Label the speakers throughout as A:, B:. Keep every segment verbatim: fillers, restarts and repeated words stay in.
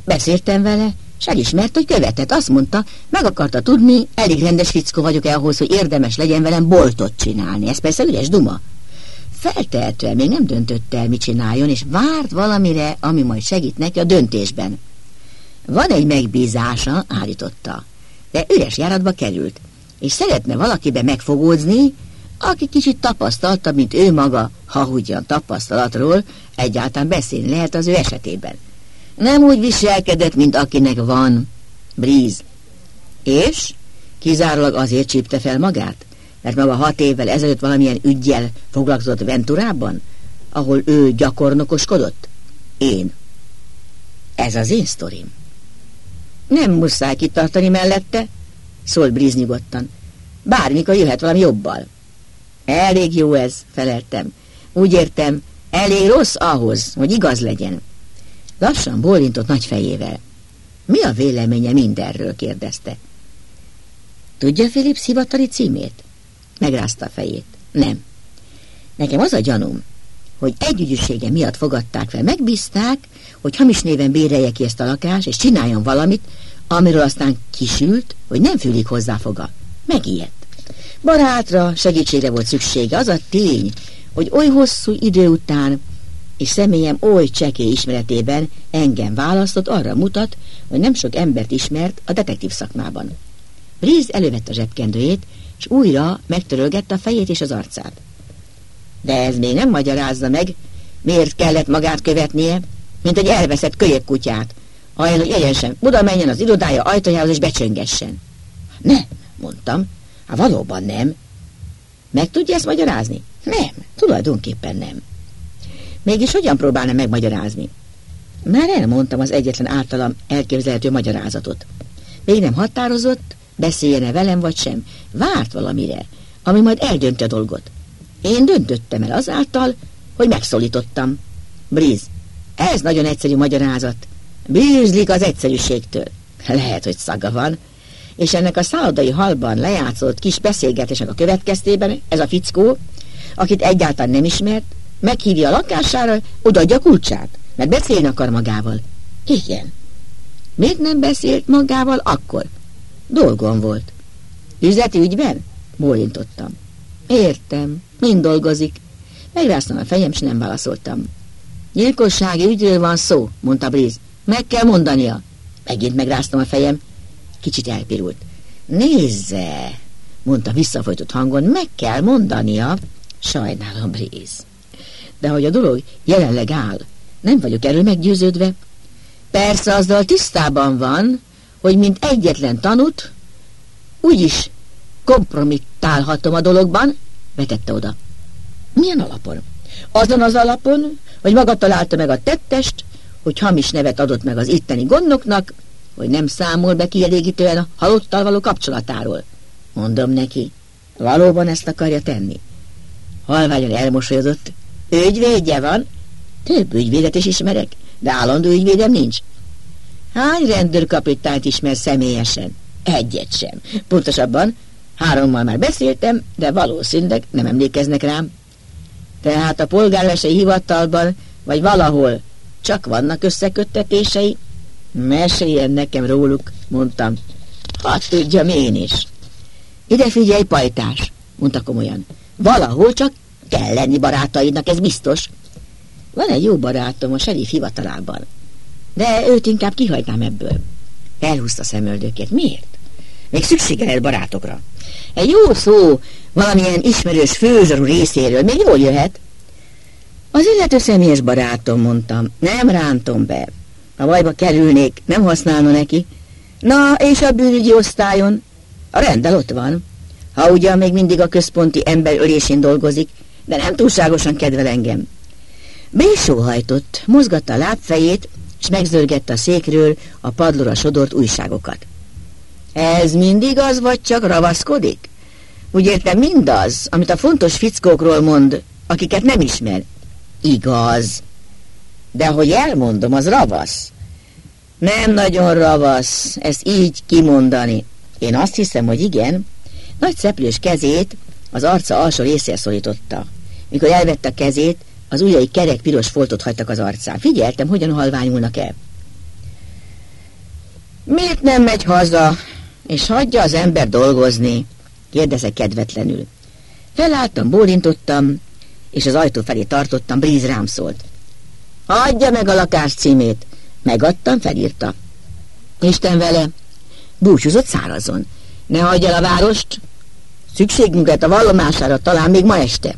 A: Beszéltem vele, s elismert, hogy követett. Azt mondta, meg akarta tudni, elég rendes fickó vagyok-e ahhoz, hogy érdemes legyen velem boltot csinálni. Ez persze üres duma. Feltehetően még nem döntött el, mit csináljon, és várt valamire, ami majd segít neki a döntésben. Van egy megbízása, állította, de üres járatba került, és szeretne valakibe megfogódzni, aki kicsit tapasztaltabb, mint ő maga, ha ugyan tapasztalatról egyáltalán beszélni lehet az ő esetében. Nem úgy viselkedett, mint akinek van. Breeze. És kizárólag azért csípte fel magát, mert maga hat évvel ezelőtt valamilyen üggyel foglalkozott Venturában, ahol ő gyakornokoskodott? Én. Ez az én sztorim. Nem muszáj kitartani mellette, szólt Breeze nyugodtan. Bármikor jöhet valami jobbal. Elég jó ez, feleltem. Úgy értem, elég rossz ahhoz, hogy igaz legyen. Lassan bólintott nagy fejével. Mi a véleménye mindenről, kérdezte. Tudja Phillips hivatali címét? Megrázta a fejét. Nem. Nekem az a gyanúm, hogy együgyűsége miatt fogadták fel, megbízták, hogy hamis néven bérelje ki ezt a lakást, és csináljon valamit, amiről aztán kisült, hogy nem fűlik hozzá foga. Megijedt. Barátra, segítségre volt szüksége. Az a tény, hogy oly hosszú idő után és személyem oly csekély ismeretében engem választott, arra mutat, hogy nem sok embert ismert a detektív szakmában. Breeze elővette a zsebkendőjét, és újra megtörölgette a fejét és az arcát. De ez még nem magyarázza meg, miért kellett magát követnie, mint egy elveszett kölyökkutyát, ahelyett, hogy egyenesen oda menjen az irodája ajtajához és becsöngessen. Nem, mondtam. Hát valóban nem. Meg tudja ezt magyarázni? Nem, tulajdonképpen nem. Mégis hogyan próbálna megmagyarázni? Már elmondtam az egyetlen általam elképzelhető magyarázatot. Még nem határozott, beszéljen-e velem vagy sem. Várt valamire, ami majd eldönti a dolgot. Én döntöttem el azáltal, hogy megszólítottam. Breeze, ez nagyon egyszerű magyarázat. Bűzlik az egyszerűségtől. Lehet, hogy szaga van. És ennek a szállodai hallban lejátszott kis beszélgetésnek a következtében ez a fickó, akit egyáltalán nem ismert, meghívja a lakására, odaadja a kulcsát, mert beszélni akar magával. Igen. Miért nem beszélt magával akkor? Dolgom volt. Üzleti ügyben? Bólintottam. Értem, mind dolgozik. Megráztam a fejem, s nem válaszoltam. Gyilkossági ügyről van szó, mondta Breeze. Meg kell mondania. Megint megráztam a fejem. Kicsit elpirult. Nézze, mondta visszafolytott hangon, meg kell mondania. Sajnálom, Breeze. De hogy a dolog jelenleg áll, nem vagyok erről meggyőződve. Persze azzal tisztában van, hogy mint egyetlen tanút, úgyis kompromittálhatom a dologban, vetette oda. Milyen alapon? Azon az alapon, hogy maga találta meg a tettest, hogy hamis nevet adott meg az itteni gondnoknak, hogy nem számol be kielégítően a halottal való kapcsolatáról. Mondom neki, valóban ezt akarja tenni. Halványan elmosolyodott. Ügyvédje van? Több ügyvédet is ismerek, de állandó ügyvédem nincs. Hány rendőrkapitányt ismer személyesen? Egyet sem. Pontosabban, hárommal már beszéltem, de valószínűleg nem emlékeznek rám. Tehát a polgármesteri hivatalban, vagy valahol csak vannak összeköttetései? Meséljen nekem róluk, mondtam. Hadd tudjam én is. Ide figyelj, pajtás, mondta komolyan. Valahol csak kell lenni barátaidnak, ez biztos. Van egy jó barátom a seriff hivatalában, de őt inkább kihagynám ebből. Elhúzta szemöldökét. Miért? Még szüksége lehet barátokra. Egy jó szó valamilyen ismerős főzsarú részéről még jól jöhet. Az illető személyes barátom, mondtam. Nem rántom be. Ha bajba kerülnék, nem használna neki. Na, és a bűnügyi osztályon? A rendel ott van. Ha ugyan még mindig a központi emberölésén dolgozik, de nem túlságosan kedvel engem. Bésóhajtott, mozgatta a lábfejét, és megzörgette a székről a padlóra sodort újságokat. Ez mindig az, vagy csak ravaszkodik? Úgy értem, mindaz, amit a fontos fickókról mond, akiket nem ismer. Igaz. De hogy elmondom, az ravasz. Nem nagyon ravasz, ezt így kimondani. Én azt hiszem, hogy igen. Nagy szeplős kezét az arca alsó részére szorította. Mikor elvette a kezét, az ujjai kerek piros foltot hagytak az arcán. Figyeltem, hogyan halványulnak el. Miért nem megy haza, és hagyja az ember dolgozni? Kérdezek kedvetlenül. Felálltam, bólintottam, és az ajtó felé tartottam, Breeze rám szólt. Adja meg a lakás címét. Megadtam, felírta. Isten vele, búcsúzott szárazon. Ne hagyj el a várost, szükségünk lett a vallomására talán még ma este.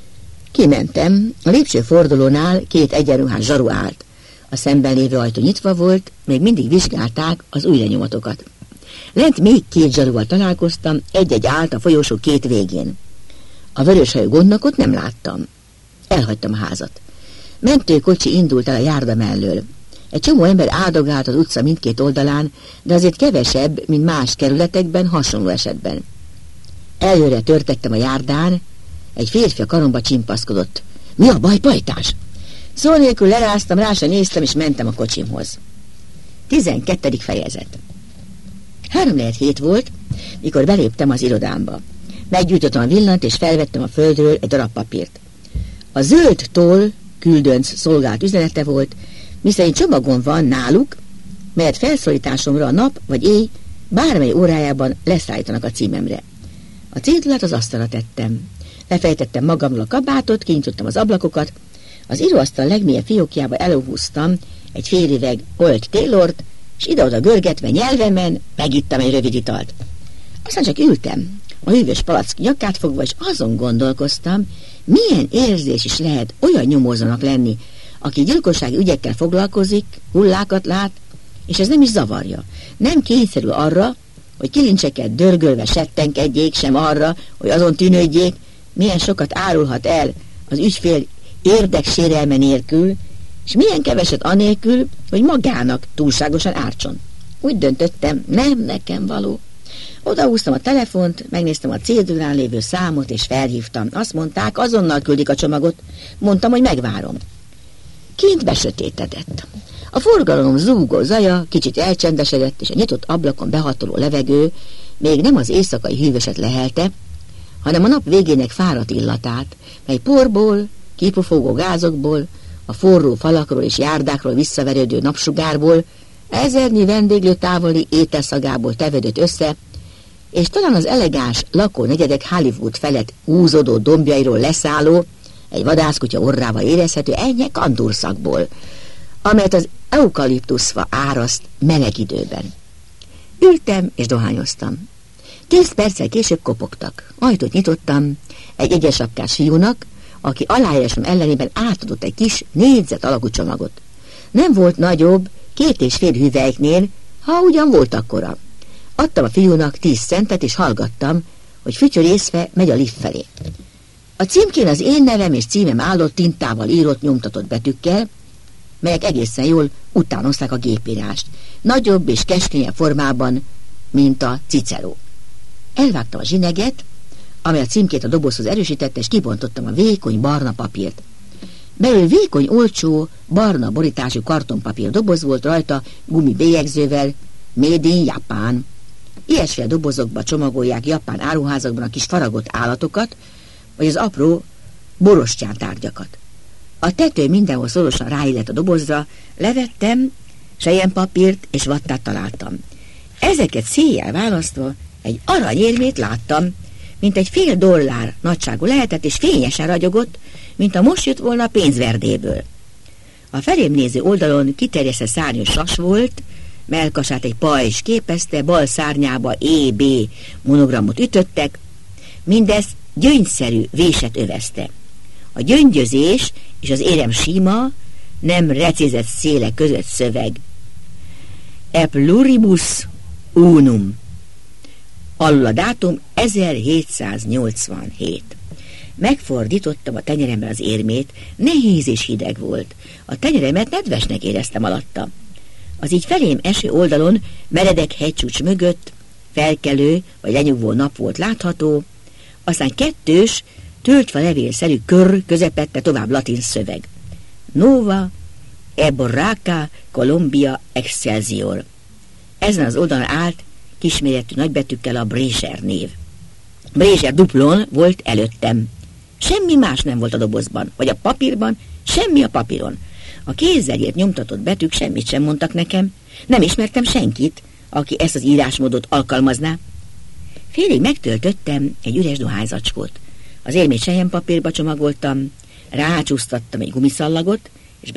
A: Kimentem, a lépcsőfordulónál két egyenruhás zsaru állt. A szemben lévő ajtó nyitva volt, még mindig vizsgálták az új lenyomatokat. Lent még két zsaruval találkoztam, egy-egy állt a folyosó két végén. A vöröshajú gondnokot nem láttam. Elhagytam a házat. Mentőkocsi indult el a járda mellől. Egy csomó ember áldogált az utca mindkét oldalán, de azért kevesebb, mint más kerületekben, hasonló esetben. Előre törtettem a járdán, egy férfi a karomba csimpaszkodott. Mi a baj, pajtás? Szó nélkül leráztam, rá sem néztem, és mentem a kocsimhoz. tizenkettedik fejezet. Három lehet hét volt, mikor beléptem az irodámba. Meggyújtottam a villant, és felvettem a földről egy darab papírt. A zöld toll küldönc szolgált üzenete volt, miszerint csomagon van náluk, melyet felszólításomra a nap vagy éj bármely órájában leszállítanak a címemre. A cédulát az asztalra tettem. Lefejtettem magamról a kabátot, kinyitottam az ablakokat, az íróasztal legmélyebb fiókjába előhúztam egy fél üveg Old Taylort, és ide-oda görgetve nyelvemen megittam egy rövid italt. Aztán csak ültem, a hűvös palack nyakát fogva, és azon gondolkoztam, milyen érzés is lehet olyan nyomozónak lenni, aki gyilkossági ügyekkel foglalkozik, hullákat lát, és ez nem is zavarja. Nem kényszerül arra, hogy kilincseket dörgölve settenkedjék, sem arra, hogy azon tűnődjék, milyen sokat árulhat el az ügyfél érdeksérelme nélkül, és milyen keveset anélkül, hogy magának túlságosan ártson. Úgy döntöttem, nem nekem való. Odahúztam a telefont, megnéztem a cédulán lévő számot, és felhívtam. Azt mondták, azonnal küldik a csomagot. Mondtam, hogy megvárom. Kint besötétedett. A forgalom zúgó zaja kicsit elcsendesedett, és a nyitott ablakon behatoló levegő még nem az éjszakai hűvöset lehelte, hanem a nap végének fáradt illatát, mely porból, kipufogó gázokból, a forró falakról és járdákról visszaverődő napsugárból, ezernyi vendéglő távoli ételszagából tevődött össze, és talán az elegáns lakónegyedek Hollywood felett húzódó dombjairól leszálló, egy vadászkutya orrával érezhető ennyi kandúrszakból, amelyet az eukaliptuszfa áraszt meleg időben. Ültem és dohányoztam. Tíz perccel később kopogtak. Ajtót nyitottam egy egyesapkás fiúnak, aki aláírásom ellenében átadott egy kis négyzet alakú csomagot. Nem volt nagyobb, két és fél hüvelyknél, ha ugyan volt akkora. Adtam a fiúnak tíz centet, és hallgattam, hogy fütyörészve megy a lift felé. A címkén az én nevem és címem állott tintával írott, nyomtatott betűkkel, melyek egészen jól utánozták a gépírást, nagyobb és keskenyebb formában, mint a Cicero. Elvágtam a zsineget, amely a címkét a dobozhoz erősítette, és kibontottam a vékony barna papírt. Belül vékony, olcsó, barna borítású kartonpapír doboz volt, rajta gumibélyegzővel, Made in Japan. Ilyesféle dobozokba csomagolják japán áruházakban a kis faragott állatokat, vagy az apró borostyán tárgyakat. A tető mindenhol szorosan ráillett a dobozra, levettem, selyempapírt és vattát találtam. Ezeket széjjel választva egy aranyérmét láttam, mint egy fél dollár nagyságú lehetett, és fényesen ragyogott, mint a most jött volna a pénzverdéből. A felém néző oldalon kiterjesztett szárnyos sas volt, mellkasát egy pajzs képezte, bal szárnyába é bé monogramot ütöttek, mindezt gyöngyszerű véset övezte. A gyöngyözés és az érem sima, nem recézett széle között szöveg. E pluribus unum. Alul a dátum ezerhétszáznyolcvanhét. Megfordítottam a tenyeremben az érmét, nehéz és hideg volt. A tenyeremet nedvesnek éreztem alatta. Az így felém eső oldalon meredek hegycsúcs mögött felkelő vagy lenyugvó nap volt látható, aztán kettős, töltve levélszerű kör közepette tovább latin szöveg. Nova Eborraca Columbia Excelsior. Ezen az oldalon állt kisméretű nagybetűkkel a Brazier név. Brazier duplon volt előttem. Semmi más nem volt a dobozban, vagy a papírban, semmi a papíron. A kézzel írt nyomtatott betűk semmit sem mondtak nekem, nem ismertem senkit, aki ezt az írásmódot alkalmazná. Félig megtöltöttem egy üres dohányzacskót. Az érmét selyempapírba csomagoltam, rácsúsztattam egy gumiszallagot,